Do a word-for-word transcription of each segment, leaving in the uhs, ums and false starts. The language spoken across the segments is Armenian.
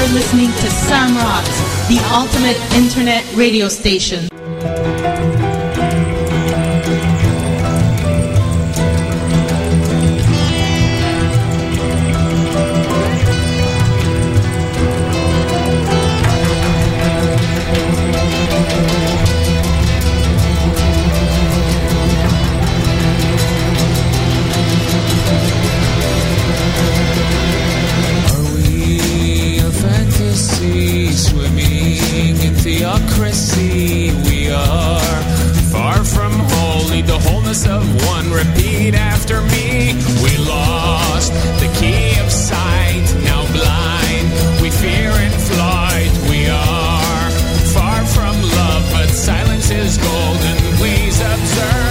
You're listening to Sam Rocks, the ultimate internet radio station. Theocracy, we are far from holy, the wholeness of one. Repeat after me. We lost the key of sight, now blind. We fear in flight. We are far from love, but silence is golden. Please observe.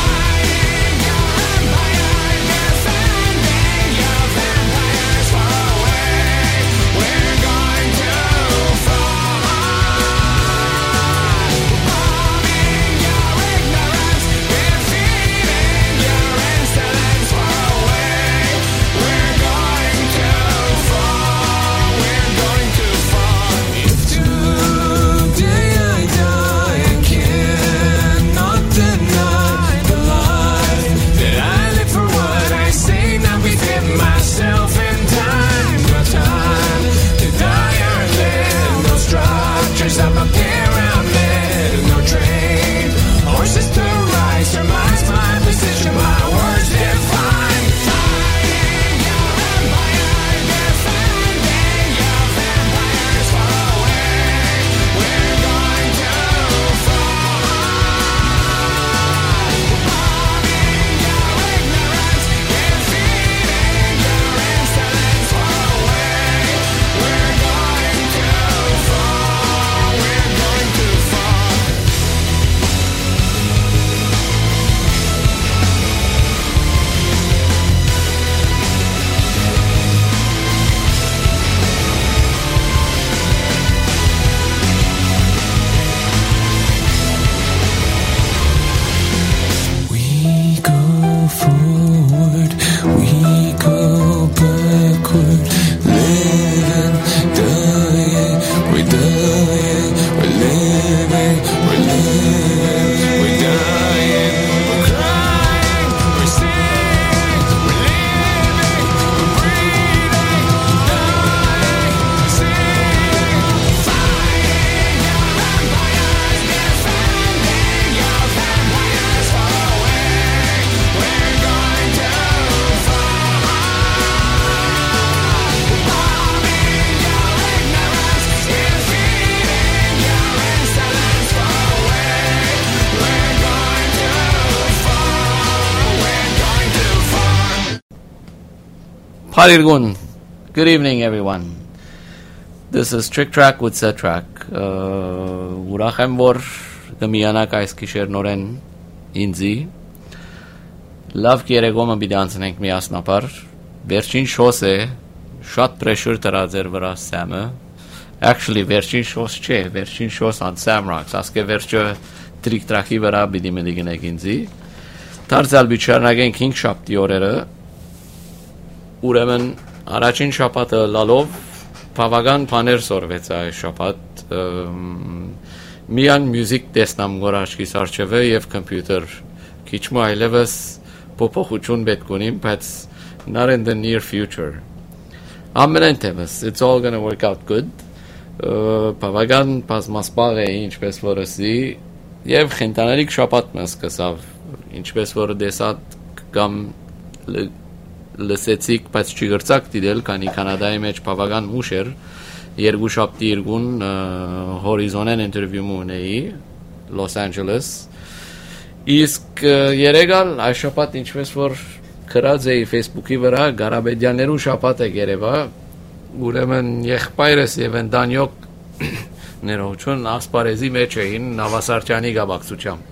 Of a pyramid, no train, horses to ride, surmise my position, my words define. Fighting your empire, defending your vampires far away. We're going to fall. Bombing your ignorance, defeating your insolence far away. We're going to fall. Padirgun. Good evening, everyone. This is Trick Track with Set Track. Ուրախ եմ, որ կմիանաք այս գիշերնորեն ինձի։ Լավ երեկոմը պիտի անցնենք միասնաբար։ Վերջին շոս է, շատ pressure դրած էր վրա Սամը։ Actually, վերջին շոս չէ, վերջին շոս on Sam Rocks, ասկե վերջը Trick Track-ի վրա պիտի մտիգնեք ինձի։ Դարձյալ բիչարնագենք հինգ շաբթի օրերը։ Ուրեմն առաջին շաբաթը լալով բավական բաներ սորվեց այս շաբաթ միան մյուզիկ տեսնամ որ աչքիս առջև է եւ կոմպյուտեր քիչ մը այլևս փոփոխություն պետք ունիմ բայց not in the near future ամենտեղս it's all going to work out good բավական բազմասպար է ինչպես որ ասի եւ խենտանալիք շաբաթ մը սկսավ ինչպես որ դեսած կամ լսեցիք, բայց չգրծակ դիդել, քանի Կանադայի մեջ բավական ուշ էր, երկու շաբթի երկուն հորիզոնեն ինտերվյու ունեի Los Angeles, իսկ երեգալ այս շաբաթ ինչպես որ գրած էի Facebook-ի վրա, Գարաբեդյաններու շաբաթ է երևա, ուրեմն եղբայրս եւ ընտանյոք ներողություն ասպարեզի մեջ էին Նավասարդյանի գաբակցությամբ։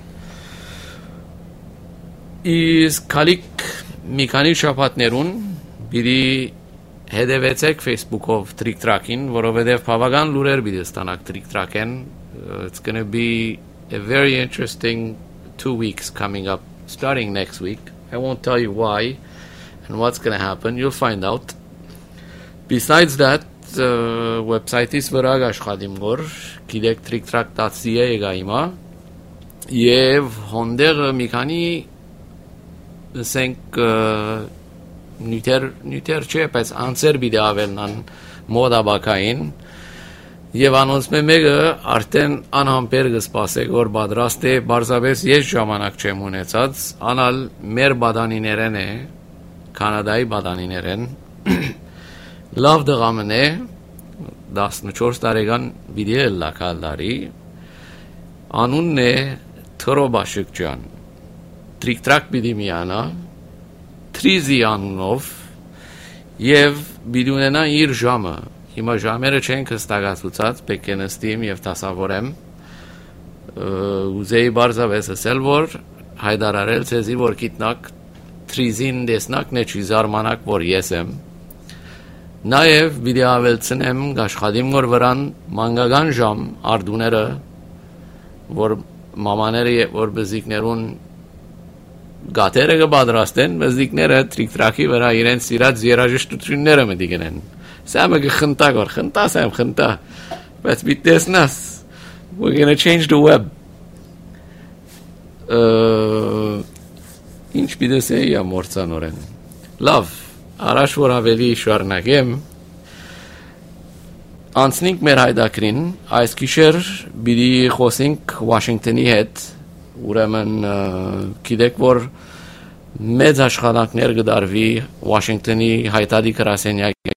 Իսկ քալիք մի քանի շաբաթներուն բիդի հետևեցեք Facebook-ով Trick Track-ին, որովհետև բավական լուրեր պիտի ստանաք Trick Track-ին. It's going to be a very interesting two weeks coming up, starting next week. I won't tell you why and what's going to happen. You'll find out. Besides that, website-ից վրա աշխատիմ գոր, գիտեք tricktrack.ca եկա հիմա, եւ հոնդեղը մի քանի ասենք նյութեր նյութեր չէ, բայց անցեր բիդե ավելնան մոդաբակային եւ անոնց մեկը արդեն անհամբեր կսպասեք որ պատրաստ է բարձավես ես ժամանակ չեմ ունեցած անալ մեր բադանիներեն է կանադայի բադանիներեն լավ դղամն է տասնչորս տարեկան վիդեո լակալդարի անունն է Թրոբաշիկ ջան տրիկ-տրակ պիտի միանա Թրիզի անունով եւ պիտի ունենա իր ժամը Հիմա ժամերը չեն կստագացուցած, պետք է նստիմ և տասավորեմ, ուզեի բարձավես ասել, որ հայդարարել ցեզի, որ գիտնակ Թրիզին դեսնակն է չի զարմանակ, որ ես եմ, նաև պիտի ավելցնեմ աշխատիմ որ վրան մանկական ժամ արդուները, որ մամաները որ բզիկներուն գատերը կպատրաստեն, բզիկները տրիկ-տրակի վրա իրենց սիրած երաժշտությունները մտի գնեն Sam khunta gor khunta Sam khunta but with this nas we're going to change the web uh inch bide se ya mortsanoren love arash vor aveli shornagem ansnik mer haydakrin այս քիշեր բիդի խոսենք Վաշինգտոնի հետ ուրեմն գիտեք որ մեծ աշխատանքներ կդարվի Վաշինգտոնի հայտարարի գրասենյակի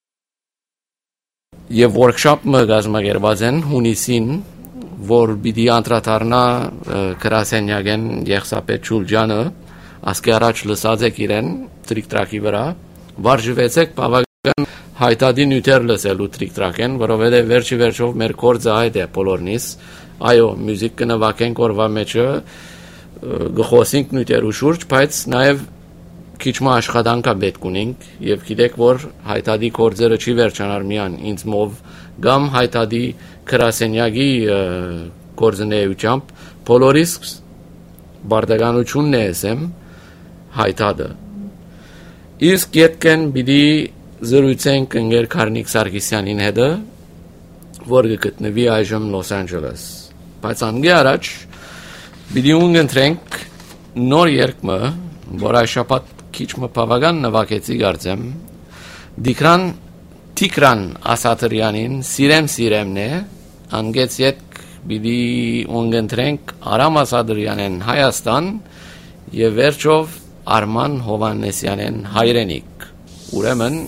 Եվ workshop-ը գազմագերված են հունիսին, որ պիտի անդրադառնա գրասենյակեն Եղսապետ Շուլջանը, ասկի առաջ լսած եք իրեն տրիկ-տրակի վրա, վարժվեցեք բավական հայտարարի նյութեր լսելու տրիկ-տրակեն, որովհետև վերջի վերջով մեր գործը այդ է բոլորնից, այո, մյուզիկ կնվագենք օրվա մեջը, գխոսենք նյութերու շուրջ, բայց նաև քիչմա աշխատանքա պետք ունենք եւ գիտեք որ հայտարարի գործերը չի վերջանար միան ինձ մով կամ հայտարարի գրասենյակի գործունեությամբ բոլորիս բարդականությունն է ասեմ հայտարարը իսկ յետքեն բիդի զրույցենք ընկեր Կարնիկ Սարգսյանին հետ որ գտնվի այժմ Լոս Անջելես բայց անգե առաջ բիդի ունգընտրենք նոր երկմը որ այս շաբաթ քիչմը բավական նվագեցի գարձեմ Դիկրան Տիկրան Ասատրյանին սիրեմ սիրեմն է անգեց յետք բիդի ունգընտրենք Արամ Ասատրյանեն Հայաստան եւ վերջով Արման Հովանեսյանեն հայրենիք ուրեմն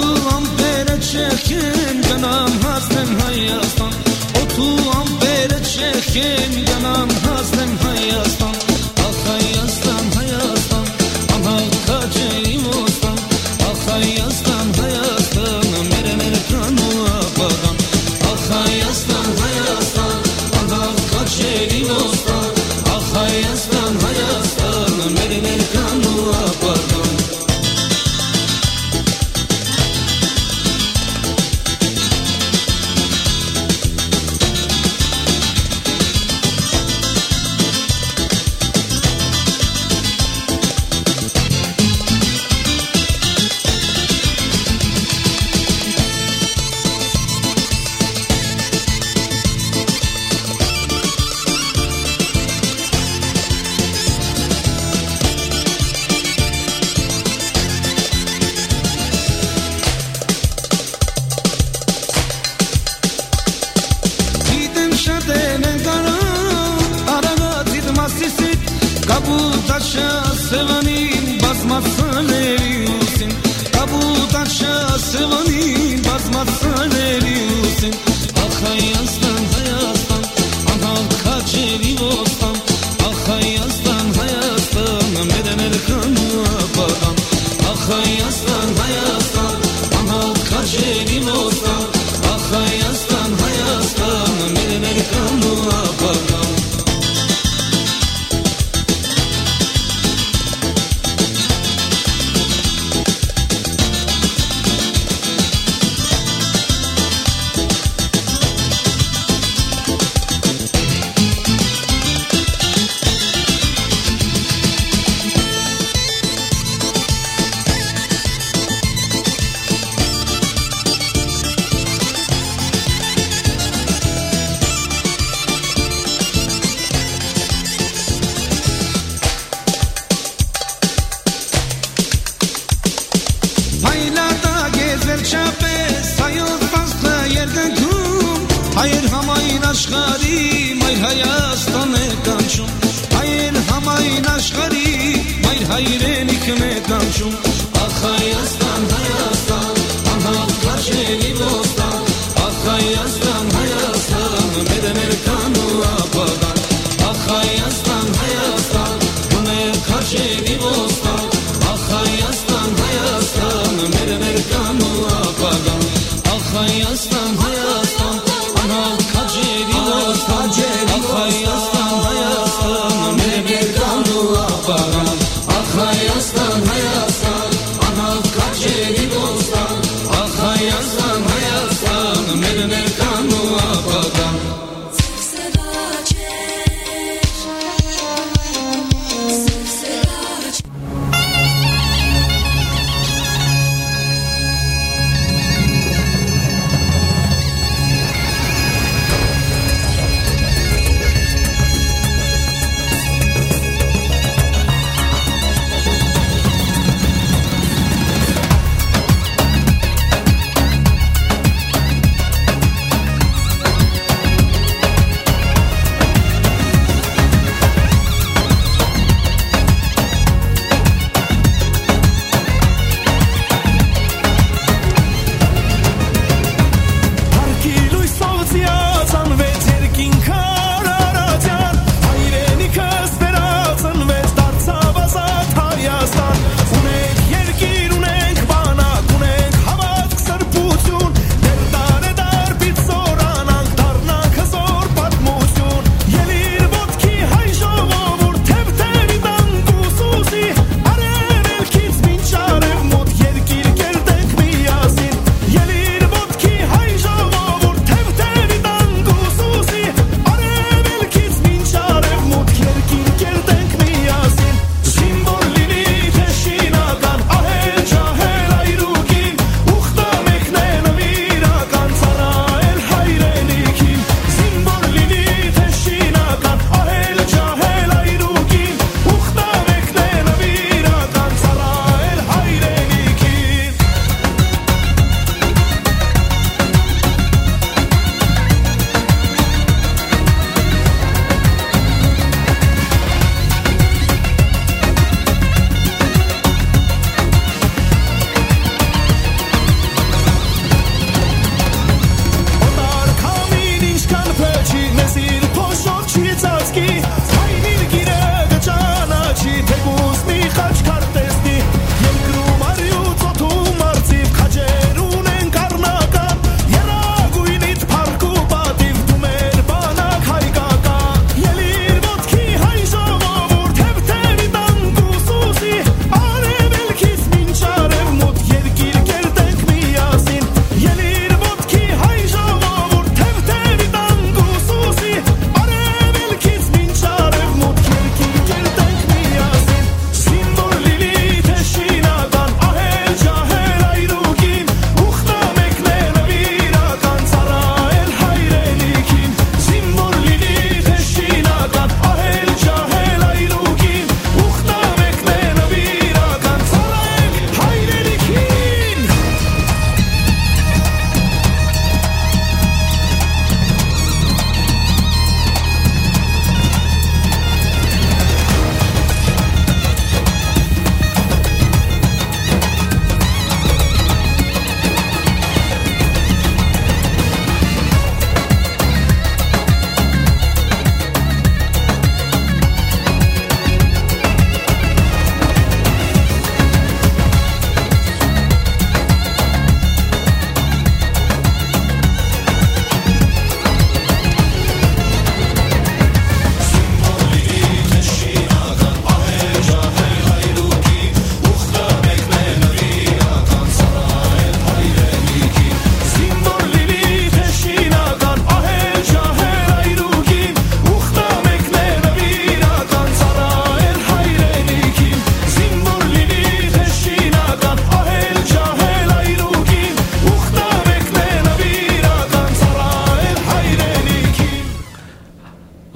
تو هم بره چخیم گنام هستم هایستان او تو هم بره چخیم گنام هستم هایستان آخ هایستان هایستان آنها کجایی مستان آخ هایستان هایستان میره میره کنو آبادان آخ هایستان هایستان آنها کجایی مستان آخ هایستان هایستان میره میره کنو آبادان Sevanin basmazsan eriyorsun Kabutaşa sevanin basmazsan eriyorsun Ah hayastan hayastan Anal kaçeri bostan Ah hayastan hayastan Meden erkanı abadan Ah hayastan hayastan Anal kaçeri bostan Ah hayastan hayastan Meden erkanı abadan Hayır hamayın aşkari, mayr hayastan ekançum. Hayır hamayın aşkari, mayr hayren hikmetançum. Ah hayastan hayastan, anhal kaçeli bostan. Ah hayastan hayastan, meden erkanu abadan. Ah hayastan hayastan, mene kaçeli bostan. Ah hayastan hayastan, meden erkanu abadan. Ah hayastan hayastan. Anal kaceri bostan, ah hayastan hayastan, mene kanu abadan. Ah hayastan hayastan, anal kaceri bostan, ah hayastan hayastan, mene kanu abadan.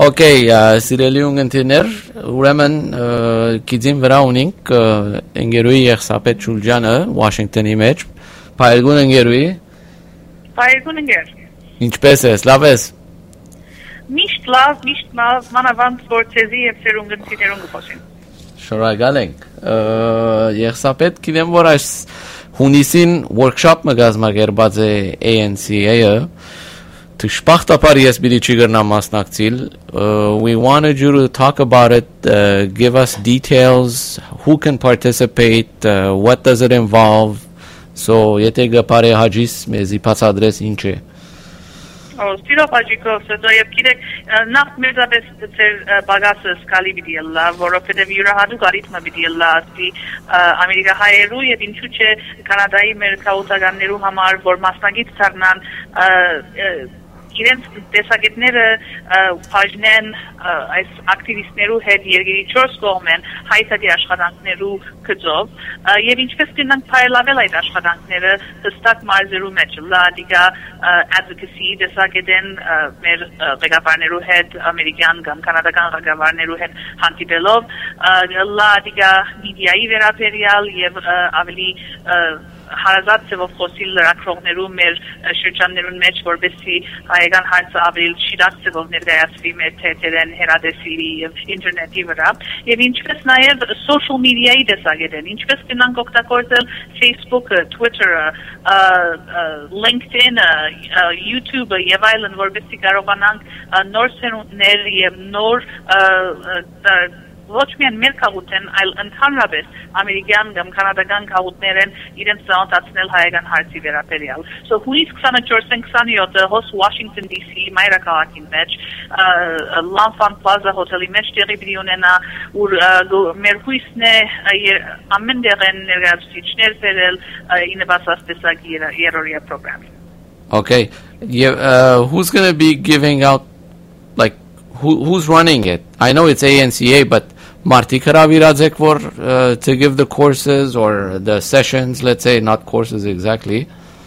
Okay, սիրելի ունգընտիներ, ուրեմն գիծին վրա ունենք ընկերուի Եղսապետ Շուլջանը Վաշինգտոնի մեջ, Փայլգուն ընկերուի։ Փայլգուն ընկեր։ Ինչպես ես, լավ ես։ Միշտ լավ, միշտ լավ, մանավանդ որցեզի եւ սերունգընտիներուն գոփոսին։ Շնորհակալ ենք։ Եղսապետ, գիտեմ որ այս հունիսին workshop մը գազմագերբած է A N C A-ը։ Tishpachtapar yes bidichigurna masnaktil. We wanted you to talk about it, uh, give us details, who can participate, uh, what does it involve. So yetega pare hajis mezi patsadres inche. Oh, stilo pajiko so do yekide nach mirzabes tser bagasas kali bidialla vorofedev yurahadu garitma bidialla asti Amerika hayeru ye binchuche Kanadai merkautaganneru hamar vor masnagit tarnan իրենց տեսակետները բաժնեն այս ակտիվիստներու հետ երկրի չորս կողմեն հայտարարի աշխատանքներու գծով եւ ինչպես կնանք փայլավել այդ աշխատանքները հստակ մարզերու մեջ լադիգա advocacy տեսակետեն մեր ղեկավարներու հետ ամերիկյան կամ կանադական ղեկավարներու հետ հանդիպելով լադիգա մեդիայի վերաբերյալ եւ ավելի հարազատ ծավով խոսիլ լրագրողներու մեր շրջաններուն մեջ որովհետեւ հայկական հարցը ավելի շիրակ ծավով ներկայացվի մեր թեթերեն հերադեսիլի եւ ինտերնետի վրա եւ ինչպես նաեւ social media-ի տեսակետեն ինչպես կնանք օգտագործել Facebook-ը, Twitter-ը, LinkedIn-ը, YouTube-ը եւ այլն որովհետեւ կարողանանք նոր սերունդներ եւ նոր ոչ միայն մեր քաղուտեն, այլ ընդհանրապես ամերիկյան կամ կանադական քաղուտներեն իրենց ծանոթացնել հայկական հարցի վերաբերյալ։ So հունիս twenty-fourth twenty-seventh հոս Washington D C մայրաքաղաքին մեջ L'Enfant Plaza հոթելի մեջ տեղի պիտի ունենա ուր մեր հույսն է ամեն դերեն ներկայացուցիչներ բերել ինովացիա տեսակի երրորդյա պրոգրամին։ Okay. Yeah, uh, who's going to be giving out like who who's running it? I know it's A N C A, but Marti Karaviradzek for uh, to give the courses or the sessions, let's say, not courses exactly.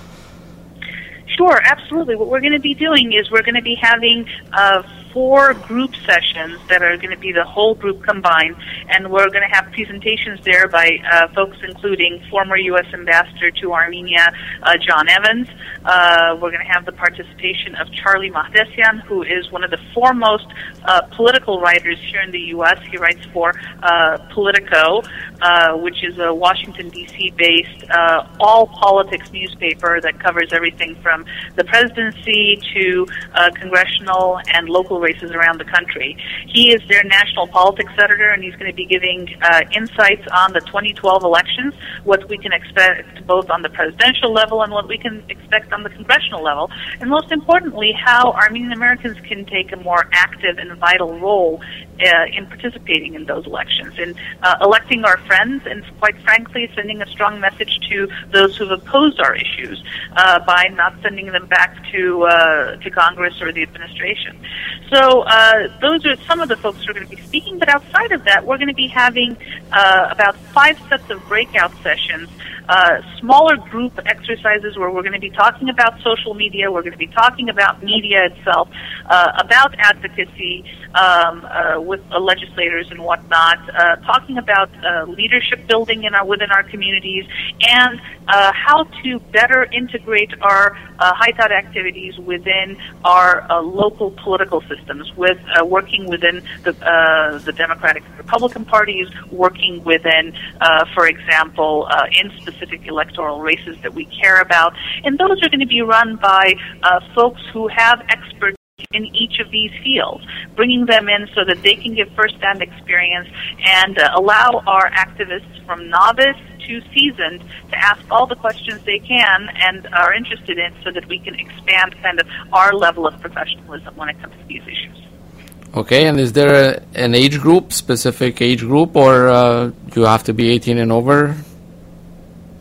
Sure, absolutely. What we're going to be doing is we're going to be having uh, four group sessions that are going to be the whole group combined, and we're going to have presentations there by uh, folks including former U S Ambassador to Armenia, uh, John Evans. Uh, we're going to have the participation of Charlie Mahdessian, who is one of the foremost uh, political writers here in the U S. He writes for uh, Politico, uh, which is a Washington, D C-based uh, all-politics newspaper that covers everything from the presidency to uh, congressional and local races around the country. He is their national politics editor, and he's going to be giving uh, insights on the twenty twelve elections, what we can expect both on the presidential level and what we can expect on the congressional level, and most importantly, how Armenian Americans can take a more active and vital role uh, in participating in those elections, in uh, electing our friends, and quite frankly, sending a strong message to those who've opposed our issues uh, by not sending them back to uh, to Congress or the administration. So uh, those are some of the folks who are going to be speaking, but outside of that, we're going to be having uh, about five sets of breakout sessions, uh, smaller group exercises where we're going to be talking about social media, we're going to be talking about media itself, uh, about advocacy um, uh, with uh, legislators and whatnot, uh, talking about uh, leadership building in our, within our communities, and uh, how to better integrate our uh, Haitat activities within our uh, local political systems, with uh, working within the, uh, the Democratic and Republican parties, working within, uh, for example, uh, in specific electoral races that we care about. And those are going to be run by uh, folks who have expertise in each of these fields, bringing them in so that they can give first-hand experience and uh, allow our activists from novice to seasoned to ask all the questions they can and are interested in so that we can expand kind of our level of professionalism when it comes to these issues. Okay, and is there a, an age group, specific age group, or uh, you have to be eighteen and over?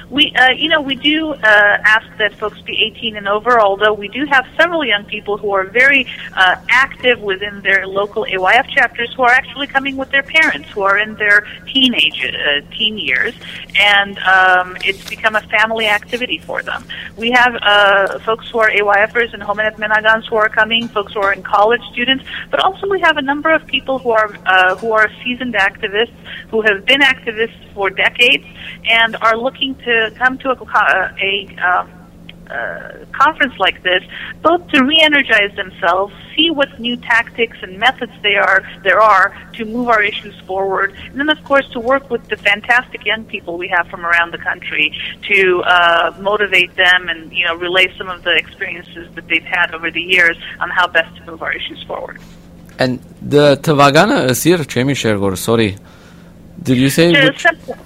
We, uh, you know, we do uh, ask that folks be eighteen and over, although we do have several young people who are very uh, active within their local A Y F chapters who are actually coming with their parents who are in their teenage, uh, teen years, and um, it's become a family activity for them. We have uh, folks who are A Y Fers and Homenet Menagans who are coming, folks who are in college students, but also we have a number of people who are uh, who are seasoned activists, who have been activists for decades, and are looking to come to a, a um, uh, conference like this, both to re-energize themselves, see what new tactics and methods they are there are to move our issues forward, and then, of course, to work with the fantastic young people we have from around the country to uh, motivate them and, you know, relay some of the experiences that they've had over the years on how best to move our issues forward. And the Tavagana Asir Chemishergor, sorry, did you say which?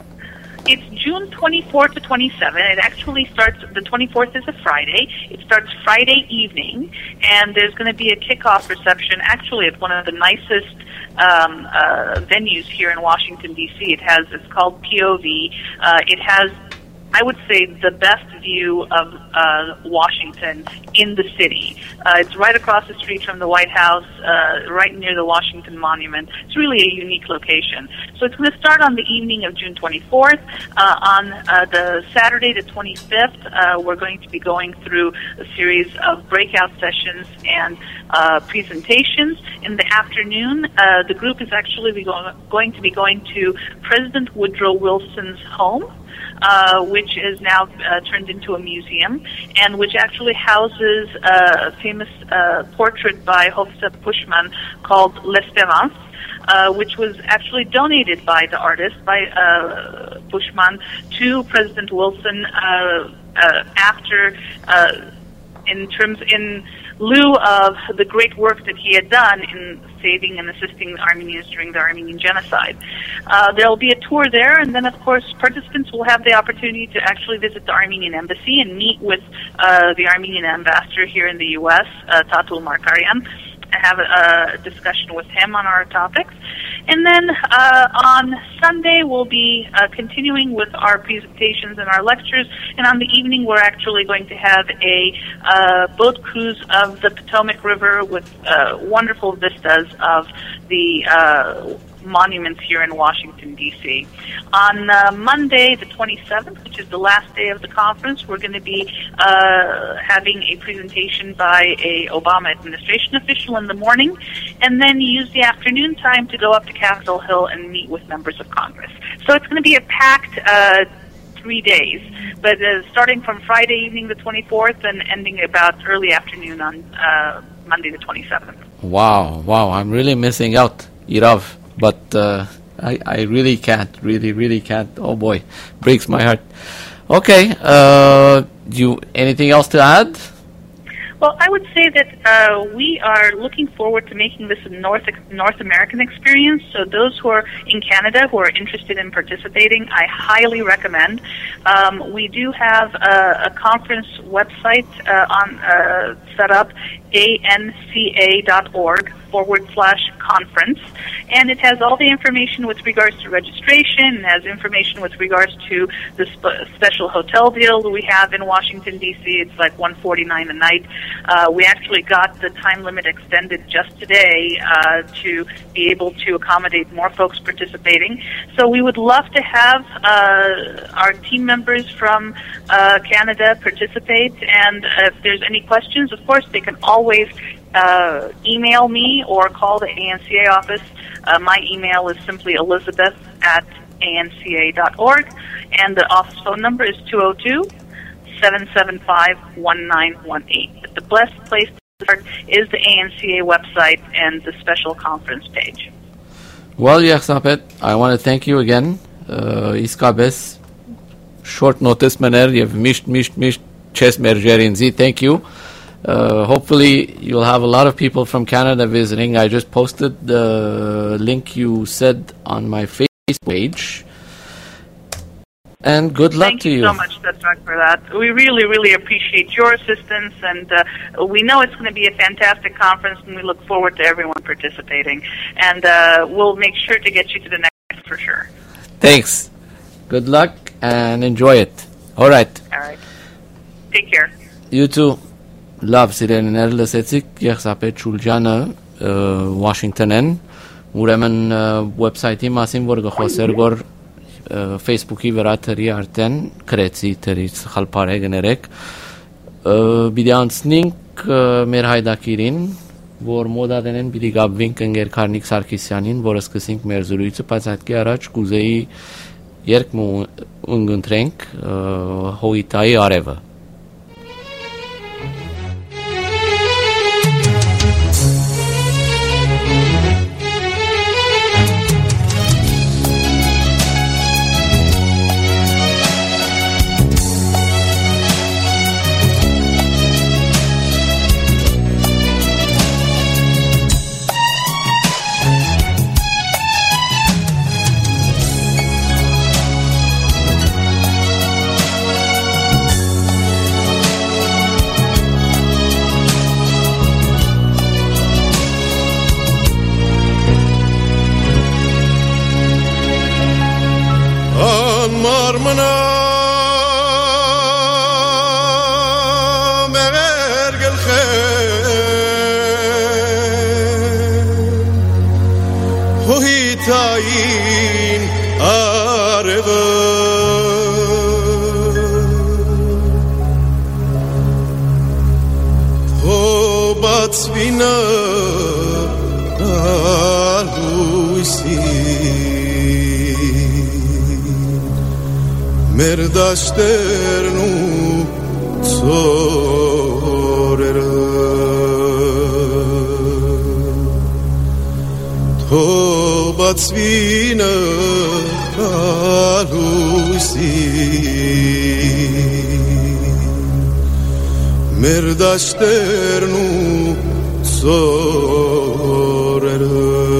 It's June twenty-fourth to twenty-seventh. It actually starts, the twenty-fourth is a Friday. It starts Friday evening, and there's going to be a kickoff reception, actually at one of the nicest um, uh, venues here in Washington, D C. It has, it's called P O V. Uh, it has, I would say, the best view of uh, Washington in the city. Uh, it's right across the street from the White House, uh, right near the Washington Monument. It's really a unique location. So it's going to start on the evening of June twenty-fourth. Uh, on uh, the Saturday, the twenty-fifth, uh, we're going to be going through a series of breakout sessions and uh, presentations. In the afternoon, uh, the group is actually be going, going to be going to President Woodrow Wilson's home, Uh, which is now uh, turned into a museum, and which actually houses uh, a famous uh, portrait by Hofstad Bushman called L'Espérance, uh, which was actually donated by the artist, by uh, Bushman, to President Wilson uh, uh, after, uh, in terms, in lieu of the great work that he had done in saving and assisting the Armenians during the Armenian genocide. Uh, there will be a tour there, and then, of course, participants will have the opportunity to actually visit the Armenian embassy and meet with uh, the Armenian ambassador here in the U S, uh, Tatul Markaryan, and have a, a discussion with him on our topics. And then uh, on Sunday, we'll be uh, continuing with our presentations and our lectures. And on the evening, we're actually going to have a uh, boat cruise of the Potomac River with uh, wonderful vistas of the uh, monuments here in Washington, D C. On uh, Monday, the twenty-seventh, which is the last day of the conference, we're going to be uh, having a presentation by a Obama administration official in the morning, and then use the afternoon time to go up to Capitol Hill and meet with members of Congress. So it's going to be a packed uh, three days, but uh, starting from Friday evening, the twenty-fourth, and ending about early afternoon on uh, Monday, the twenty-seventh. Wow, wow, I'm really missing out, Irav. But uh, I, I really can't, really, really can't. Oh boy, breaks my heart. Okay, uh, do you anything else to add? Well, I would say that uh, we are looking forward to making this a North North American experience. So those who are in Canada who are interested in participating, I highly recommend. Um, we do have a, a conference website uh, on uh, set up, A N C A dot org forward slash conference, and it has all the information with regards to registration, and has information with regards to the sp- special hotel deal that we have in Washington, D C. It's like one forty-nine a night. Uh, we actually got the time limit extended just today uh, to be able to accommodate more folks participating. So we would love to have uh, our team members from uh, Canada participate, and if there's any questions, of course, they can always uh, email me or call the A N C A office. Uh, my email is simply elizabeth at A N C A dot org, and the office phone number is two oh two, seven seven five, one nine one eight. But the best place to start is the A N C A website and the special conference page. Well, Yachsapet, I want to thank you again. Iskabes, short notice maner, you've mished, mished, mished, ches mergerinzi, thank you. Uh, hopefully you'll have a lot of people from Canada visiting. I just posted the link you said on my Facebook page. And good luck Thank to you. Thank you so much, Tetzrak, for that. We really, really appreciate your assistance, and uh, we know it's going to be a fantastic conference, and we look forward to everyone participating. And uh, we'll make sure to get you to the next for sure. Thanks. Good luck and enjoy it. All right. All right. Take care. You too. Love սիրելիներ, լսեցիք Եղսապետ Շուլջանը Washington-ն, ուրեմն website-ի մասին, որ գխոսեր գոր Facebook-ի վրա թրի արդեն կրեցի թրի սխալ բարեգներեք, բիդի անցնինք մեր հայդակիրին, որ մոդադենեն բիդի գաբվինք ընգեր Կարնիկ Սարգսյանին, որ սկսենք մեր զրույցը, բայց այդքի առաջ կուզեի երկ մու ընգընտրենք Հոյիտայի արևը. Մերդաշտերն ու ծորերը թոբացվինը կալույսին մերդաշտերն ու ծորերը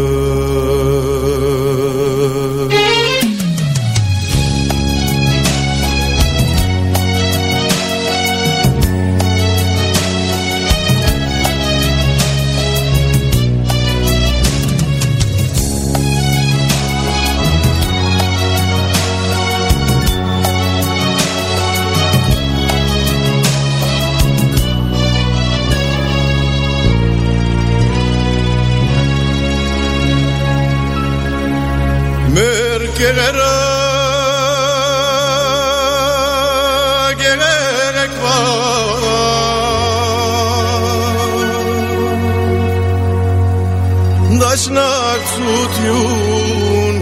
Դաշնակցություն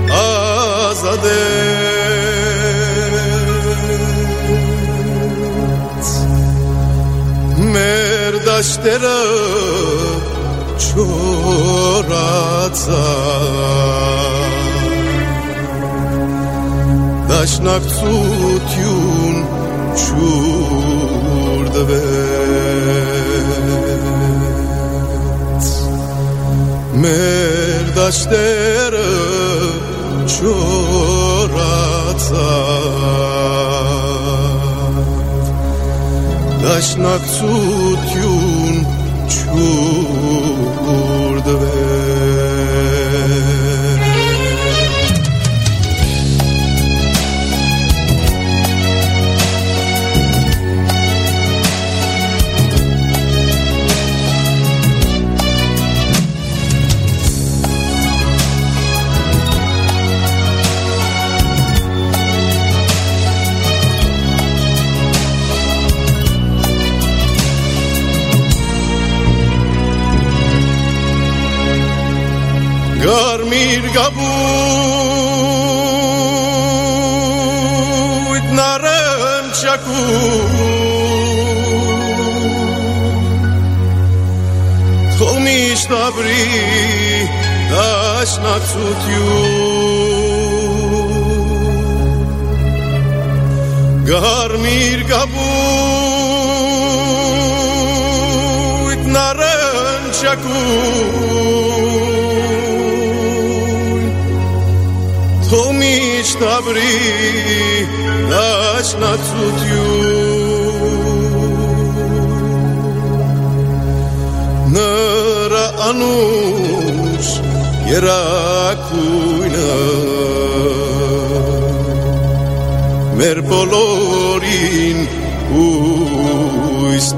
ազատեց մեր դաշտերը չորացան դաշնակցություն չուրդվեց մեր դաշտերը չորացան դաշնակցություն չուրդվեց Կարմիր գաբույտ նարնջակույտ թող միշտ ապրի դաշնակցություն Կարմիր գաբույտ նարնջակույտ թող միշտ ապրի դաշնակցություն նրա անուշ երակույնը մեր բոլոր բոլորին հույս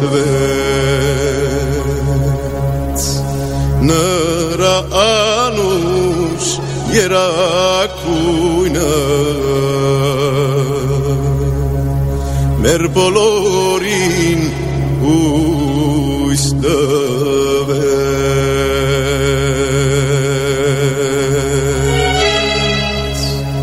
տվեց նրա անուշ երակույնը մեր բոլորին հույս տվեց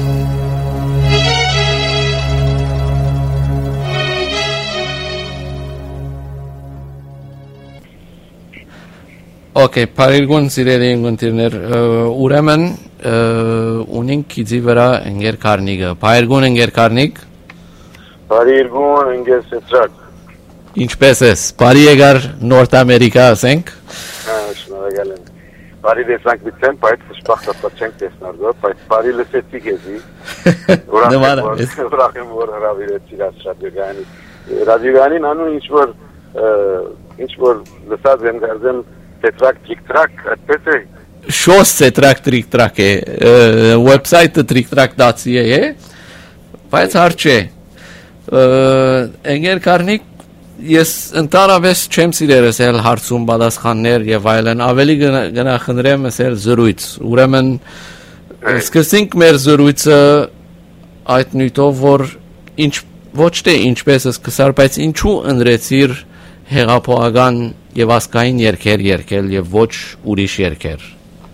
Okay, par일գուն սիրելի ընկերներ, ուրեմն ունենք քիզի վրա ընկեր Կարնիկը։ Par일գուն ընկեր Կարնիկ։ Par일գուն ընկեր Սետրակ։ Ինչպես ես։ Բարի եկար Նորթ Ամերիկա, ասենք։ Հա, շնորհակալ եմ։ Բարի տեսանք բիցեն, բայց շփախտած չենք տեսնար գո, բայց բարի լսեցի քեզի։ Ուրախ եմ որ հրավիրեցի ռադիոգանի։ Ռադիոգանին անու ինչ որ ինչ որ լսած եմ գարզեմ Տետրակ տրիկ-տրակ, այդպես է։ Շոս Տետրակ տրիկ-տրակ է, website-ը տրիկ-տրակ.ca է, բայց հարց չէ։ Ընկեր Կարնիկ, ես ընդհանրապես չեմ սիրել ասել հարցում պատասխաններ եւ այլն, ավելի գնահնդրեմ ասել զրույց։ Ուրեմն սկսենք մեր զրույցը այդ նույնով, որ ինչ ոչ թե ինչպես սկսար, բայց ինչու ընտրեցիր հեղափոխական եւ ասկային երկեր երկել եւ ոչ ուրիշ երկեր։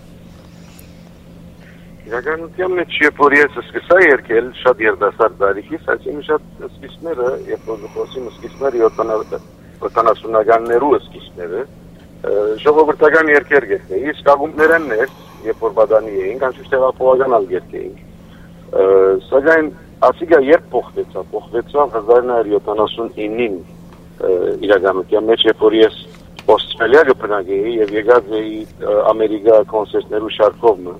Իրականության մեջ երբ որ ես սկսա երկել շատ երդասարդ տարիքից, այսինքն շատ սկիզբները, երբ որ խոսում սկիզբները յոթանասունականներու սկիզբները, ժողովրդական երկեր երկեի, իսկ ակումբներն էր, երբ որ բադանի էինք, անշուշտ հեղափոխական ալ երկեինք։ Սակայն ասիգա երբ փոխվեցավ, փոխվեցավ հազար նավը յոթանասունինին իրականության մեջ, երբ որ ես Australia գտնագեի եւ եկած էի Ամերիկա կոնցերտներու շարքովը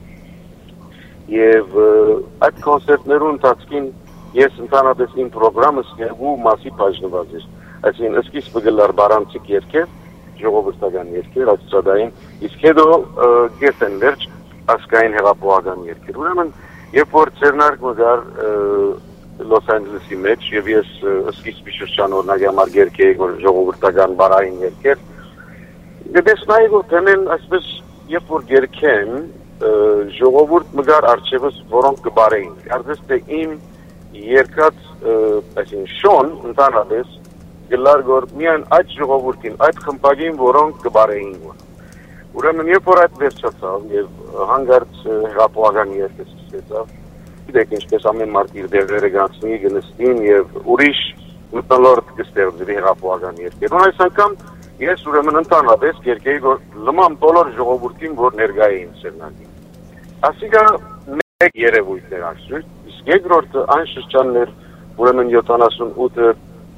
եւ այդ կոնցերտներու ընթացքին ես ընդհանրապես իմ պրոգրամս երկու մասի բաժնված էր այսինքն սկիզբը գլար բարանցիկ երկեր ժողովրդական երկեր աստղային իսկ հետո գետեն վերջ ասկային հեղափոխական երկեր ուրեմն երբ որ ծերնարկ մգար Los Angeles-ի մեջ եւ ես սկիզբի շրջան օրինակ համար երկեի ժողովրդական բարային երկեր Դες նայ որ տենեն այսպես երբ որ երկեն ժողովուրդ մգար արչեվս որոնք կբարեին կարծես թե իմ երկած այսին շոն ընդհանրապես գլար որ միայն այդ ժողովուրդին այդ խմբագին որոնք կբարեին ուրեմն երբ որ այդ վերջացավ եւ հանգարց հեղափոխական երկեր սկսեցավ գիտեք ինչպես ամեն մարդ իր դերերը գանցնի գնստին եւ ուրիշ մտնոլորտ կստեղծվի հեղափոխական երկեր այս անգամ Ես ուրեմն ընդհանրապես երկեի որ լման բոլոր ժողովուրդին որ ներկա էին սերնակին։ Ասիկա մեկ երևույթներ ասում, իսկ երկրորդը այն շրջաններ ուրեմն յոթանասունութ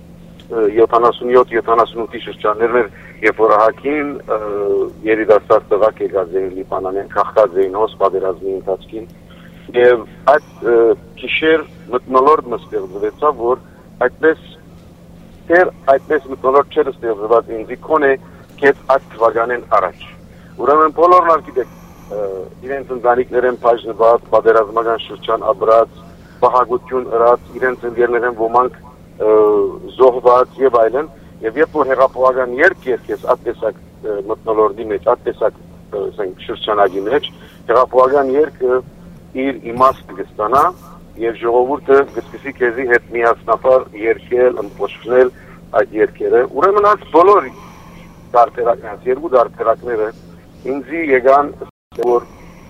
յոթանասունյոթ շրջաններն էր, երբ որ հակին երիտասարդ տղաք եկած էին Լիբանանեն, քաղաքած էին հոս պատերազմի ընթացքին եւ այդ քիշեր մտնոլորտ մստեղծվեցավ որ այդպես Ter այդպես մտնոլորտ չէր ստեղծված ինձ կոնե կետ այդ թվականեն առաջ։ Ուրեմն բոլորն արգիտեք իրենց ընտանիքներեն բաժնված, պատերազմական շրջան ապրած, պահակություն ըրած, իրենց ընկերներեն ոմանք զոհված եւ այլն, եւ երբ որ հեղափոխական երկ երկես այդտեսակ մտնոլորտի մեջ, այդտեսակ շրջանագի մեջ, հեղափոխական երկը իր իմաստը կստանա Եվ ժողովուրդը գսկսի քեզի հետ միասնապար երկել, ըմպոշխնել այդ երկերը։ Ուրեմն այս բոլոր դարբերակները, երկու դարբերակները ինձի եկան որ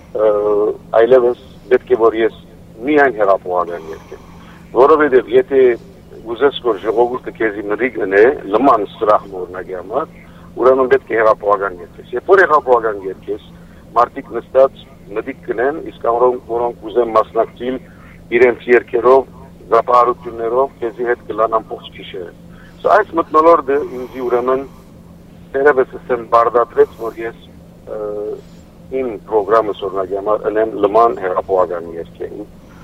այլևս պետք է որ ես միայն հեղափոխական երկեմ։ Որովհետև եթե ուզես որ ժողովուրդը քեզի նրի գնե, լման սրահ օրինակի համար, ուրեմն պետք է հեղափոխական երկես։ Երբ որ հեղափոխական երկես, մարդիկ նստած նդիկ գնեն, իսկ որոնք ուզեն մասնակցել իրենց երկերով, զապահարություններով քեզի հետ կլան ամբողջ քիշերը։ Սա այս մտնոլորտը ինձի ուրեմն դերևս ասեմ բարդատրեց, որ ես իմ պրոգրամը օրինակի համար ընեմ լման հեղափոխական երկեին։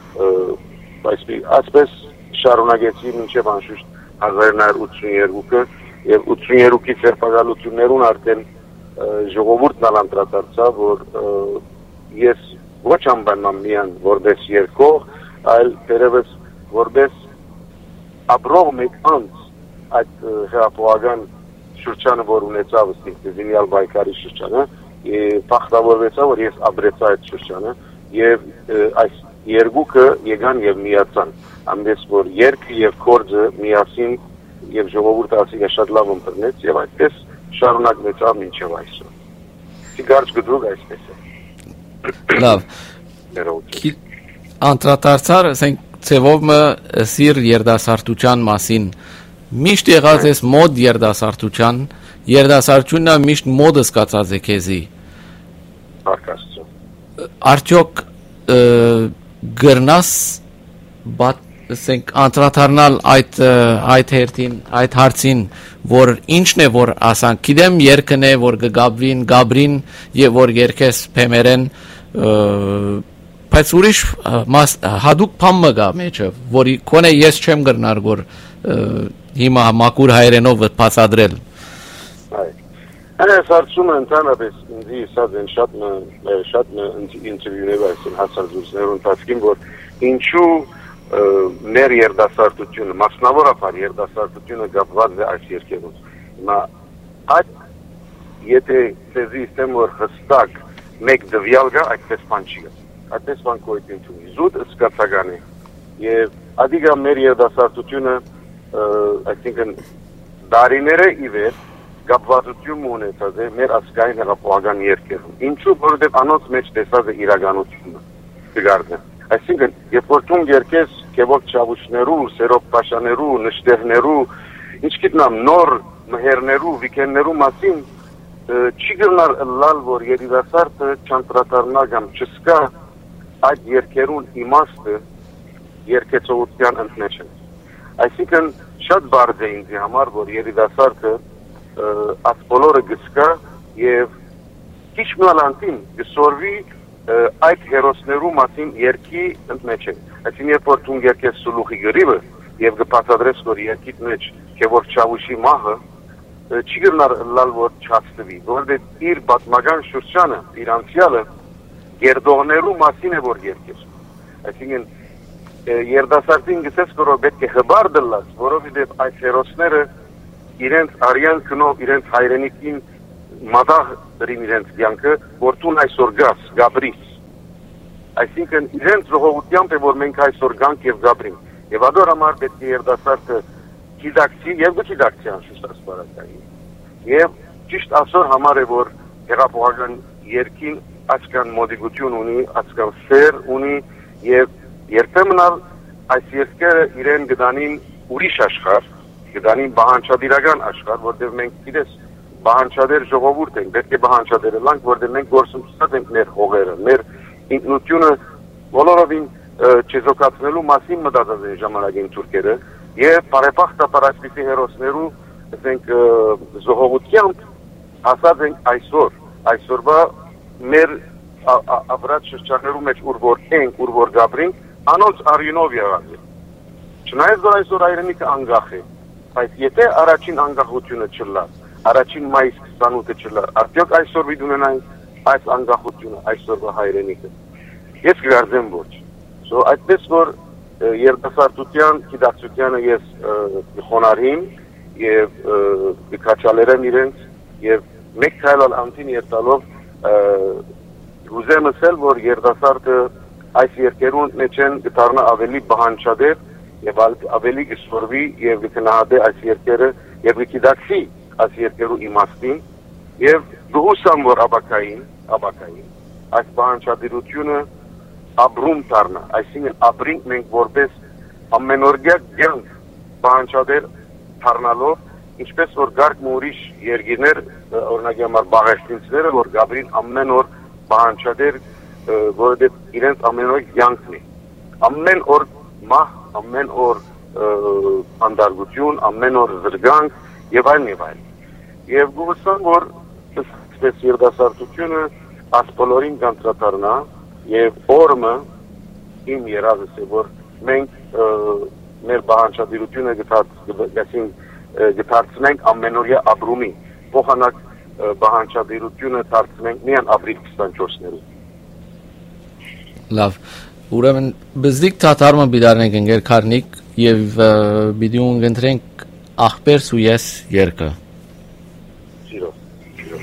Այսպես շարունակեցի մինչև անշուշտ հազար նավը ութսուններկուը եւ ութսուններկուի ծերպակալություններուն արդեն ժողովուրդն ալանտրացավ, որ ես ոչ անբանամ միան որպես երկող այլ դերևս որպես ապրող մեկ անձ այդ հեղափոխական շրջանը, որ ունեցավ զինյալ բայկարի շրջանը, փախտավորվեցավ, որ ես ապրեցա այդ շրջանը, եւ այս երկուքը եկան եւ միացան, ամենից որ երկը եւ կորձը միասին եւ ժողովուրդը ասիկա շատ լավ ընտրնեց եւ այդպես շարունակվեցավ մինչեւ այսօր։ Սիգարջ գդուկ այսպես է։ Լավ։ Անդրադարձար, ասենք ծևով մը սիր երդասարտության մասին միշտ եղած ես մոդ երդասարտության, երդասարտությունը միշտ մոդը սկացած է քեզի։ Արկաստու։ Արդյոք գրնաս բատ ասենք անդրադառնալ այդ այդ հերթին, այդ հարցին, որ ինչն է որ ասանք, գիտեմ երկն է որ գաբրին, գաբրին եւ որ երկես փեմերեն, բայց ուրիշ հadoop փամը գա մեջը, որի կոնե ես չեմ գրնար որ հիմա մակուր հայերենով բացադրել։ Այ Այս հարցումը ընդհանրապես ինձ իսած են շատ շատ ինտերվյուներ այսին հասարդություններուն տածքին, որ ինչու մեր երդասարտությունը, մասնավորապես երդասարտությունը կապված է այս երկերով։ Հիմա այդ եթե ցեզի իստեմ որ հստակ մեկ դվյալ գա, այդպես բան չի գա։ Այդպես բան կոյություն չունի։ Զուտ սկացական է։ Եվ ադիգա մեր երդասարտությունը, այսինքն դարիները ի վեր կապվածություն ունեցած է մեր ազգային հեղափոխական երկերում։ Ինչու որովհետև անոնց մեջ տեսած է իրականությունը դգարդը։ Այսինքն, երբ որ դու երկես Քևոք Չավուշներու, Սերոբ Պաշաներու, Նշտեղներու, ինչ գիտնամ նոր մհերներու, վիկեններու մասին չի գնալ լալ որ երիտասարդը չանդրադառնա կամ չսկա այդ երկերուն իմաստը երկեցողության ընդմեջը։ Այսինքն շատ բարձ է ինձ համար որ երիտասարդը այս բոլորը գսկա եւ քիչ մալանտին գսորվի այդ հերոսներու մասին երկի ընդմեջը։ Այսինքն երբ որ դու երկես սուլուխի գրիվը եւ գպացադրես որ երկիդ մեջ Քևորգ Չավուշի մահը չի գնալ լալ որ չհասնվի, որովհետեւ իր պատմական շրջանը, իր անցյալը գերդողներու մասին է որ երկես։ Այսինքն երդասարտին գսես որ պետք է հբար դլած, որովհետեւ այդ հերոսները իրենց արյան քնով, իրենց հայրենիքին մադաղ դրին իրենց կյանքը, որ դու այսօր գաս, գաբրիս։ Այսինքն իրենց ժողովությամբ է, որ մենք այսօր գանք եւ գաբրին։ Եվ ադոր համար պետք է երդասարտը գիտակցի եւ գիտակցի անշուշտ ասպարակային։ Եվ ճիշտ այսօր համար է, որ հեղափոխական երկին աչքան մոդիգություն ունի, աչքան սեր ունի եւ երբեմն այս երկերը իրեն գտանին ուրիշ աշխարհ, գտանին բանջարդիրական աշխարհ, որտեղ մենք գիտես բանջարդեր ժողովուրդ ենք, պետք է բանջարդերը լանք, որտեղ մենք գործընթացած ենք մեր հողերը, մեր ինքնությունը բոլորովին չեզոքացնելու մասին մտածած են ժամանակին թուրքերը եւ բարեբախտաբար այսպիսի հերոսներու ասենք ժողովությամբ ասած են այսօր այսօրվա մեր ապրած շրջաններու մեջ ուր որ ենք, ուր որ գաբրինք, անոնց արյունով եղած է։ Չնայած որ այսօր հայրենիքը անկախ է, բայց եթե առաջին անկախությունը չլա, առաջին մայիս քսանութը չլա, արդյոք այսօր վիդ ունենային այս անկախությունը, այսօրվա հայրենիքը։ Ես կգարձեմ ոչ։ So այդպես որ երդասարտության գիտակցությանը ես խոնարհին եւ կքաչալերեմ իրենց եւ մեկ քայլ անտին երտալով ուզեմ ասել որ երդասարտը այս երկերուն մեջ են գտարնա ավելի բանջարդեր եւ ավելի գսորվի եւ գտնահատե այս երկերը եւ գիտակցի այս երկերու իմաստին եւ դուհուսամ որ աբակային աբակային այս բանջարդությունը ապրում դառնա, այսինքն ապրենք մենք որպես ամենօրյա կյանք բանջարդեր դառնալով, ինչպես որ գարկ մուրիշ երկիներ, օրինակ համար բաղեշտինցները, որ գաբրին ամեն օր բանջարդեր, որովհետև իրենց ամենօր կյանքն է, ամեն օր մահ, ամեն օր անդարգություն, ամեն օր զրկանք եւ այլն եւ այլն։ Եվ գուցե որ այսպես երդասարտությունը ասպոլորին կանտրատարնա եւ օրը իմ երազս է որ մենք մեր բանջարդությունը գտածին գտածնենք ամենօրյա ապրումի փոխանակ բանջարդությունը դարձնենք միան ապրիլ քսանչորսներու լավ ուրեմն բզդիկ թաթարմը բիդարնենք ընկեր քարնիկ եւ պիտի ունգընտրենք ախպերս ու ես երկը։ Սիրո, սիրո։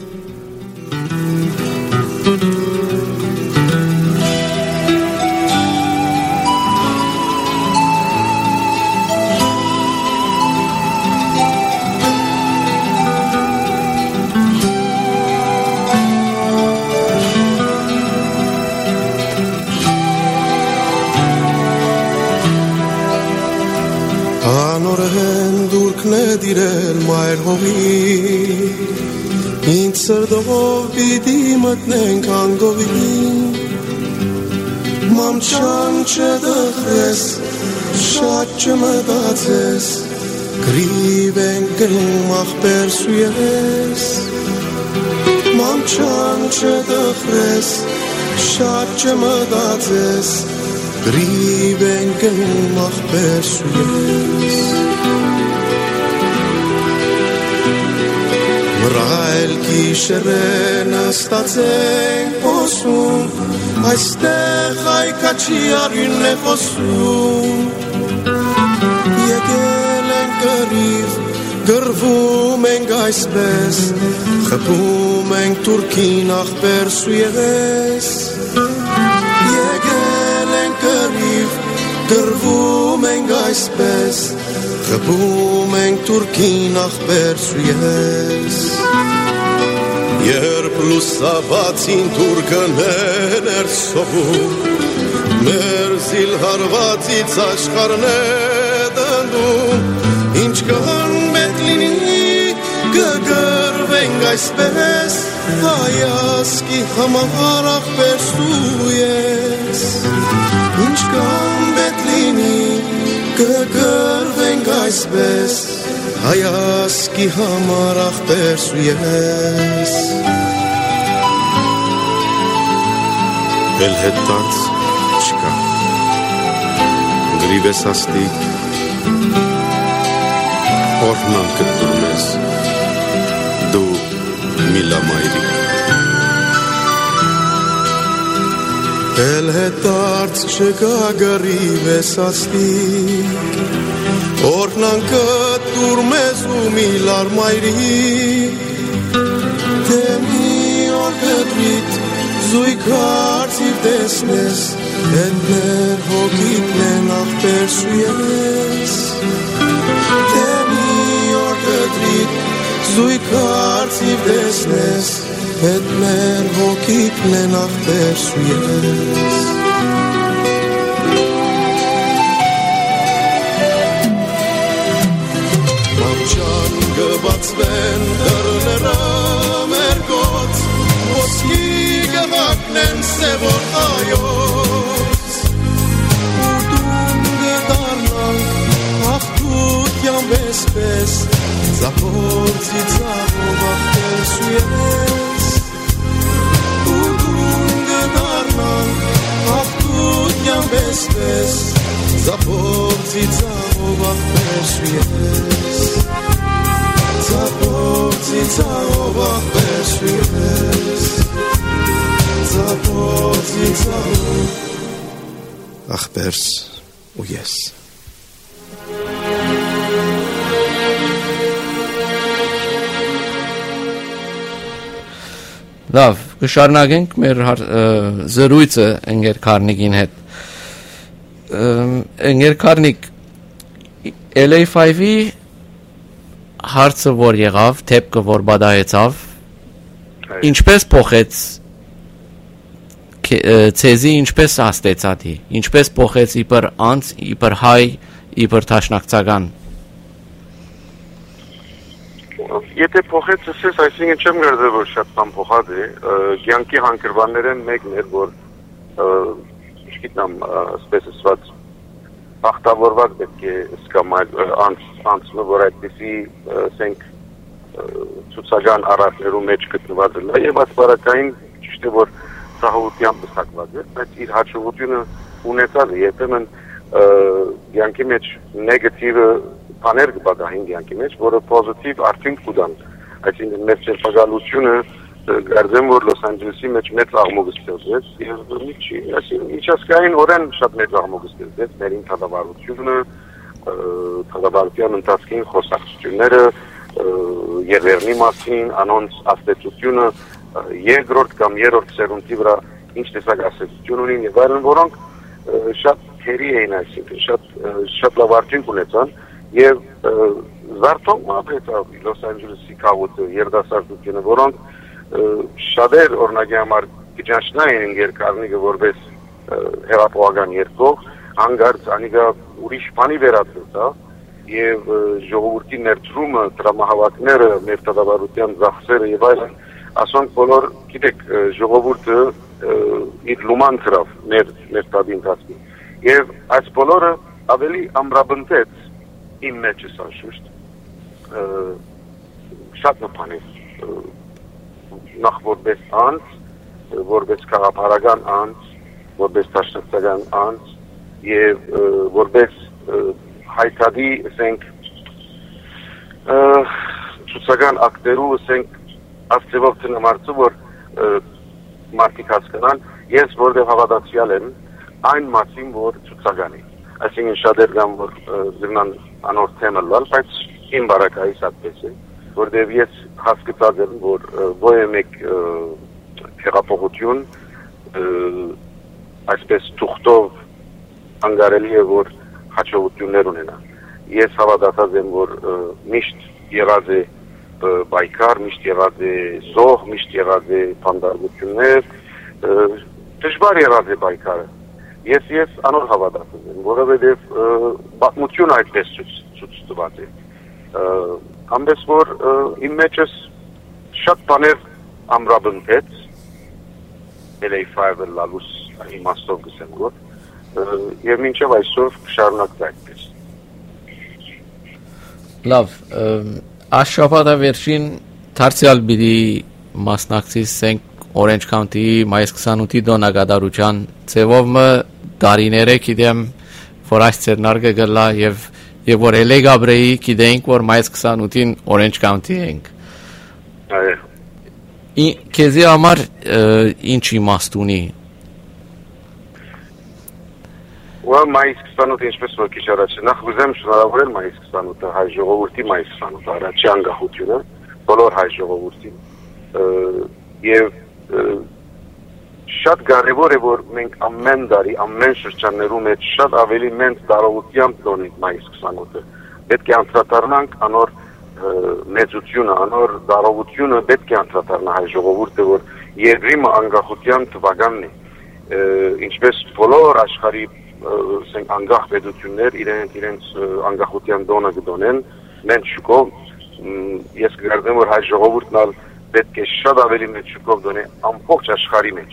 Անորեն դուրքն է դիրել մայր հողի, ինձ սրդով պիտի մտնենք անգովի, մամչան չդխրես, շատ չմտածես, գրիվ ենք գնում ախպեր սույես, մամչան չդխրես, շատ չմտածես, գրիվ ենք գնում ախպեր սույես, մռայլ գիշերենը ստացենք խոսում, այստեղ հայքաչի արյունն է խոսում, եկել ենք գրիվ, գրվում ենք այսպես, խփում ենք թուրքին ախպեր սույես, եկել ենք գրիվ, գրվում ենք այսպես, խփում ենք թուրքին ախպեր սույես, երբ լուսաբացին թուրքներ էր սողում, մեր զիլհարվածից աշխարհն է դնդում, ինչ կան պետք լինի, կգրվենք այսպես, հայասկի համար ախպեր սույես, ինչ կան պետք լինի, կգրվենք այսպես, հայասկի համար ախպեր սույես, էլ հետած չկա, գրիվ ես աստիկ, օրհնան կտնում ես, դու միլա մայրիկ, էլ հետարց չկա գրիվ ես աստիկ, օրհնան կտնում ես ու միլար մայրիկ, թե մի օր կտրիտ, զույգ հարցիվ տեսնես, հետ մեր հոգիքն են ախպեր սույես, թե մի օր կտրիտ, զույգ հարցիվ տեսնես, հետ մեր հոգիքն են ախպեր սույես, մամչան գբացվեն դռները մեր գոց, ոսկի գհակնեն սևոր հայոց, ու դուն գդարնանք աղթության վեսպես, ծափորձի ծաղով ախպեր սույես, ու դուն գդարնանք աղթության վեսպես, ծափորձի ծաղով ախպեր սույես, ծափորձի ծաղով ախպեր սույես, ծափորձի ծաղով ախպերս ու ես, Լավ, կշարունակենք մեր զրույցը ընկեր Քարնիկին հետ։ Ընկեր Քարնիկ, L A five-ի հարցը որ եղավ, թեփքը որ բադայեցավ, ինչպես փոխեց ցեզի, ինչպես աստեցատի, ինչպես փոխեց իբր անց, իբր հայ, իբր տաշնակցական։ Եթե փոխեց ասես, այսինքն չեմ գերդել, որ շատ բան փոխած է, կյանքի հանգրվաններեն մեկն էր, որ չգիտեմ, ասպես ասված, ախտավորված պետք է սկամ անցնը, որ այդպիսի, ասենք, ցուցական առարկներու մեջ գտնված է, եւ ասպարակային ճիշտ է, որ սահովությամբ բսակված է, բայց իր հաջողությունը ունեցած է, երբեմն կյանքի մեջ նեգատիվը բաներ կբադահին կյանքի մեջ, որը պոզիտիվ արդյունք կուտան, այսինքն մեր ճերպակալությունը գարձեմ որ Լոս Անջելեսի մեջ մեծ աղմուկ ստեղծվեց եւ միջի, այսինքն միջազգային օրեն շատ մեծ աղմուկ ստեղծվեց մեր ինքնավարությունը, թագավարության ընթացքին խոսակցությունները, Երևանի մասին, անոնց աստեցությունը, երկրորդ կամ երրորդ սերունդի վրա ինչ տեսակ աստեցություն ունին եւ այլն, որոնք շատ քերի էին, այսինքն շատ շատ լավ արդյունք ունեցան եւ զարթոնք մապեցավ Լոս Անջելեսի քաղաքը երդասարտությունը, որոնք շատեր օրինակի համար գճաշնային երկարնիկը որպես հեղափոխական երկող հանգարց անիգա ուրիշ բանի վերածվեցավ եւ ժողովրդի ներդրումը, տրամահավաքները, մեր տաղավարության ծախսերը եւ այլն, ասոնք բոլոր, գիտեք, ժողովուրդը իր լուման ծրավ մեր մեր տադի ընթացքին։ Եվ այս բոլորը ավելի ամրապնդեց իմ մեջս անշուշտ շատ նպանեց նախ որպես անձ, որպես քաղաքական անձ, որպես դաշնակցական անձ եւ որպես հայտարարի, ասենք, ցուցական ակտերու, ասենք, աստծով տնամարծու, որ մարդիկ հասկանան, ես որտեղ հավատացյալ եմ, այն մասին, որ ցուցական է։ Այսինքն շատեր կան, որ զրնան անոր թեմը լալ, բայց իմ բարակայից այդպես է, որտեղ ես հասկացած եմ, որ ոչ մեկ հեղափոխություն այսպես թուղթով անգարելի է, որ հաջողություններ ունենա։ Ես հավատացած եմ, որ միշտ եղած է բայկար, միշտ եղած է զոհ, միշտ եղած է փանդարգություններ, դժվար եղած է բայկարը։ Ես ես անոր հավատացած եմ, որովհետև պատմությունը այդպես ցույց տված է։ Ամենից որ իմ մեջս շատ բաներ ամրապնդեց, L A five լալուս իմաստով գսեմ գոտ, եւ մինչեւ այսօր շարունակվի այդպես։ Լավ, աշխապատա վերջին դարձյալ բիդի մասնակցենք Orange County-ի մայիս քսանութի դոնագադարության ծևովը դարիները գիտեմ, որ այս ցերնարգը գլա եւ եւ որ L A Gabrei գիտենք, որ մայիս քսանութին Orange County ենք։ Այո։ Քեզի համար ինչ իմաստ ունի։ Ու մայիս քսանութը ինչպես որ քիչ առաջ նախ ուզեմ շնորհավորել մայիս քսանութը հայ ժողովրդի մայիս քսանութը առաջի անկախությունը բոլոր հայ ժողովրդին եւ շատ կարեւոր է որ մենք ամեն տարի ամեն շրջաններում մեջ շատ ավելի մեծ տարողությամբ դոնենք մայիս քսանութը պետք է անդրադառնանք անոր մեծությունը անոր տարողությունը պետք է անդրադառնա հայ ժողովուրդը որ երկրի անկախության թվականն է ինչպես բոլոր աշխարհի ասենք անկախ պետություններ իրենց իրենց անկախության դոնը կդոնեն մենք շուկով ես կգործեմ որ հայ ժողովուրդն պետք է շատ ավելի մեծ շուկով դոնե ամբողջ աշխարհի մեջ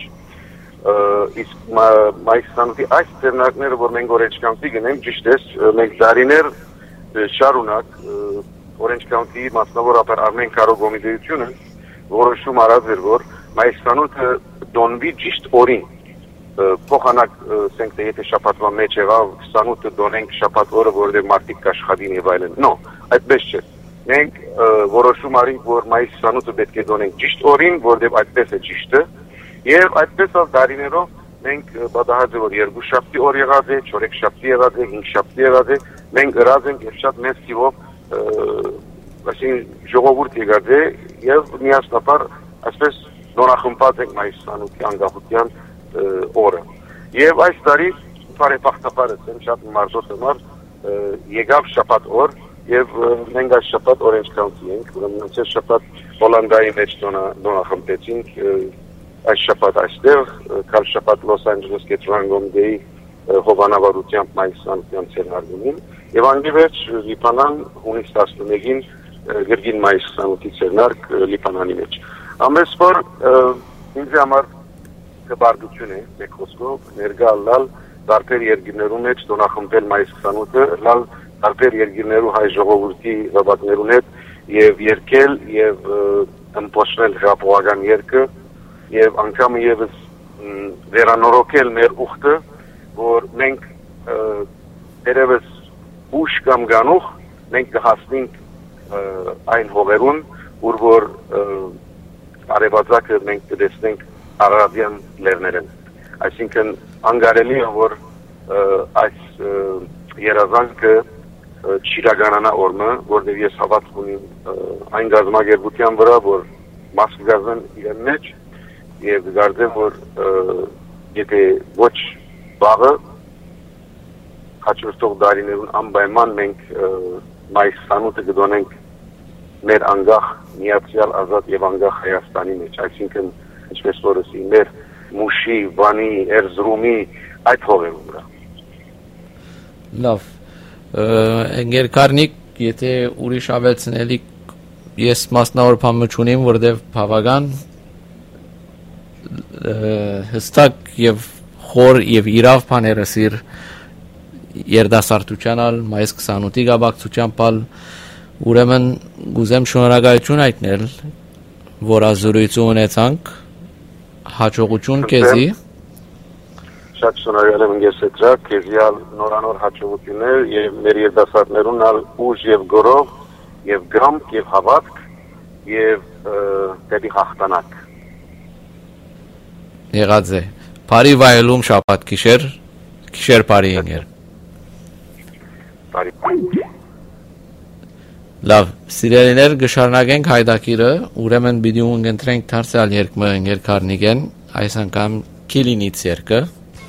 իսկ մայիս քսանութի այս ծերնակները որ մենք Orange County գնենք ճիշտ է մենք դարիներ շարունակ Orange County-ի մասնավորապես Արմեն Կարոգոմիդեությունը որոշում արած էր որ մայիս քսանութը դոնվի ճիշտ օրին փոխանակ ասենք թե եթե շաբաթվա մեջ եղավ քսանութը դոնենք շաբաթ օրը որովհետև մարդիկ կաշխատին եւ այլն նո այդպես չէ մենք որոշում արինք որ մայիս քսանութը պետք է դոնենք ճիշտ օրին որովհետև այդպես է ճիշտը եւ այդպես ով դարիներով մենք պատահած է որ երկու շաբթի օր եղած է չորեք շաբթի եղած է հինգ շաբթի եղած է մենք գրած ենք եւ շատ մեծ թիվով այսինքն ժողովուրդ եղած է եւ միասնապար այսպես նորախմբած ենք մայիս քսանութի անկախության օրը եւ այս տարի բարեբախտաբար եմ շատ մարզոտ եմ եկավ շաբաթ օր եւ մենք այս շաբաթ Orange County ենք ուրեմն այս շաբաթ Հոլանդիայի մեջ դոնախմբեցինք այս շաբաթ այստեղ կալ շաբաթ Los Angeles Ketrangon-ի հովանավորությամբ մայիս քսանության ցերնարգումին եւ անգևերջ Լիբանան հունիս տասնմեկին գրգին մայիս քսանութի ցերնարգ Լիբանանի մեջ ամենից որ ինձ համար կբարդություն է մեկ խոսքով ներկա լալ տարբեր երկրներում մեջ դոնախմբել մայիս քսանութը լալ տարբեր երկրներու հայ ժողովրդի զավակներուն հետ եւ երկել եւ ըմբոշխնել հապողական երկը եւ անգամ եւս վերանորոգել մեր ուխտը որ մենք երևս ուշ կամ գանուխ մենք կհասնենք այն հողերուն ուր որ արևածագը մենք կտեսնենք արաբյան լեռներն։ Այսինքն անգարելի է որ այս երազանքը չիրականանա օրը, որտեղ ես հավատք ունեմ այն գազམ་ագերբության վրա, որ մաս գազն իրեն մեջ եւ գարդեմ որ եթե ոչ բաղը հաջորդող դարիներուն անպայման մենք մայիս քսանութը կդոնենք մեր անգախ միացյալ ազատ եւ անգախ Հայաստանի մեջ, այսինքն ինչպես որ ասի մեր Մուշի, Վանի, Էրզրումի այդ հողերում վրա։ Լավ, ընկեր Կարնիկ, եթե ուրիշ ավելցնելի ես մասնավոր չունիմ, որտեղ բավական հստակ եւ խոր եւ իրավ բաները սիր երդասարտությանալ մայիս քսանութի գաբակցությամբ ալ ուրեմն գուզեմ շնորհակալություն այտնել որ ազուրույցը ունեցանք հաջողություն քեզի շատ շնորհակալ եմ ես եթրա քեզի ալ նորանոր հաջողություններ եւ մեր երդասարտներուն ալ ուժ եւ գորով եւ գամք եւ հավատք եւ դեպի հաղթանակ եղած է բարի վայելում շաբաթ գիշեր գիշեր բարի ընկեր բարի լավ սիրելիներ գշարնագենք հայդակիրը ուրեմն պիտի ունգընտրենք դարձյալ երկմը ընկեր Կարնիգեն այս անգամ Քիլինից երկը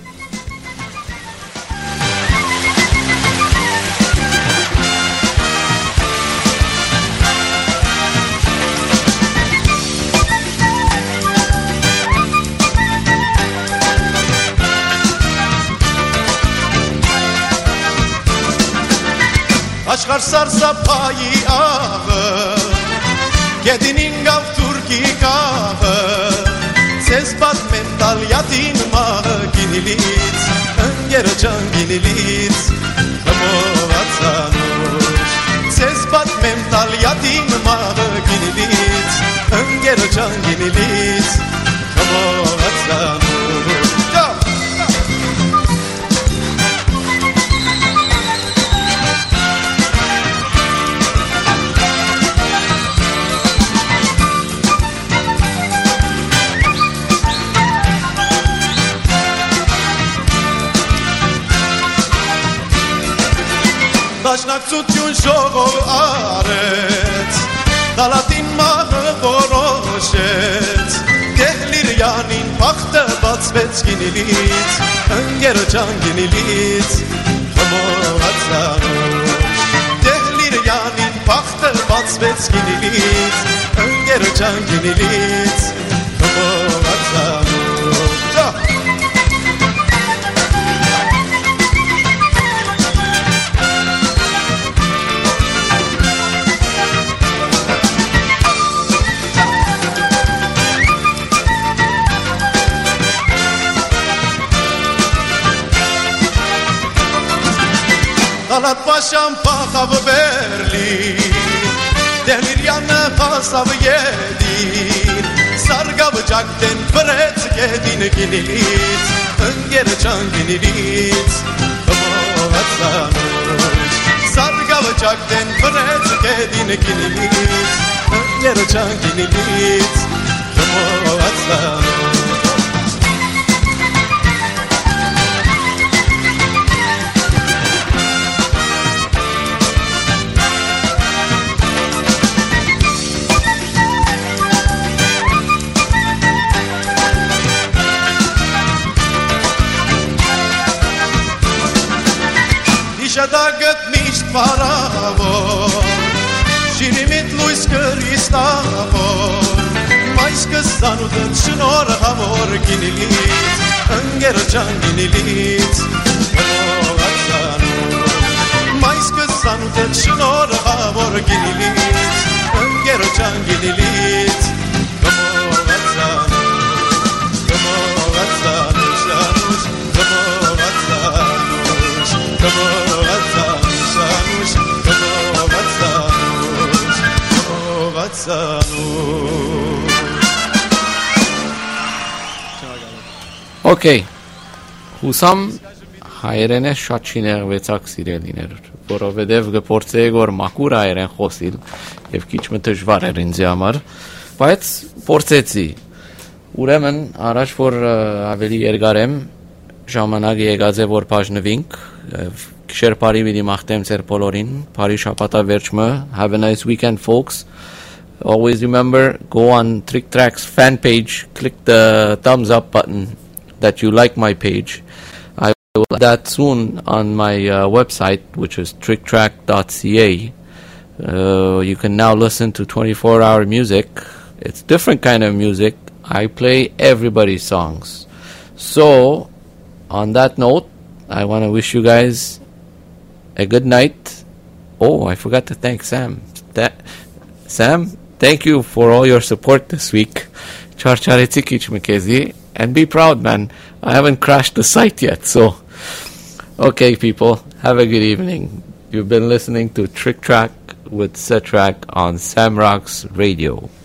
Աշխարհ սարսափայի աղը Գետինին գավ թուրքի կաղը Ձեզ պատմեն տալյատին մաղը գինիլից Ընգերը ջան գինիլից Խմողացանուր Ձեզ պատմեն տալյատին մաղը գինիլից Ընգերը ջան գինիլից Խմողացանուր Դաշնակցություն ժողով արեց Դալատին մաղը որոշեց Դեհլիրյանին պախտը բացվեց գինիլից Ընգերը ջան գինիլից Խմողացանուր Դեհլիրյանին պախտը բացվեց գինիլից Ընգերը ջան գինիլից Խմողացանուր Հալատ պաշան պախավ Բերլին Դելիրյանը պասավ եդին Սարգավ ճակտեն պրեց գետին գինիլից Ընգերը ճան գինիլից Խմողացանուր Սարգավ ճակտեն պրեց գետին գինիլից Ընգերը ճան գինիլից Խմողացանուր Շադագդ միշտ պարավոր Շիրիմիտ լույս կրիստավոր Մայս կսանուդըտ շնորհավոր գինիլից Ընգերը ջան գինիլից Խմողացանուր Մայս կսանուդըտ շնորհավոր գինիլից Ընգերը ջան գինիլից Խմողացանուր Խմողացանուր շանուր Խմողացանուր Խմողացանուր Okay, հուսամ հայերենը շատ չիներվեցակ սիրելիներ, որովհետև գփորձեի որ մաքուր հայերեն խոսիլ եւ քիչ մը դժվար էր ինձ համար, բայց փորձեցի։ Ուրեմն առաջ որ ավելի երկար եմ ժամանակ եկած է որ բաժնվենք քիշեր բարի մի մաղթեմ ձեր բոլորին բարի շաբաթա վերջը have a nice weekend folks always remember go on Trick Track's fan page click the thumbs up button that you like my page I will do that soon on my uh, website which is trick track dot c a uh, you can now listen to twenty-four hour music. It's different kind of music. I play everybody's songs. So, on that note, I want to wish you guys a good night. Oh, I forgot to thank Sam. That, Sam, thank you for all your support this week. And be proud, man. I haven't crashed the site yet, so... Okay, people, have a good evening. You've been listening to Trick Track with Setrak on Sam Rocks Radio.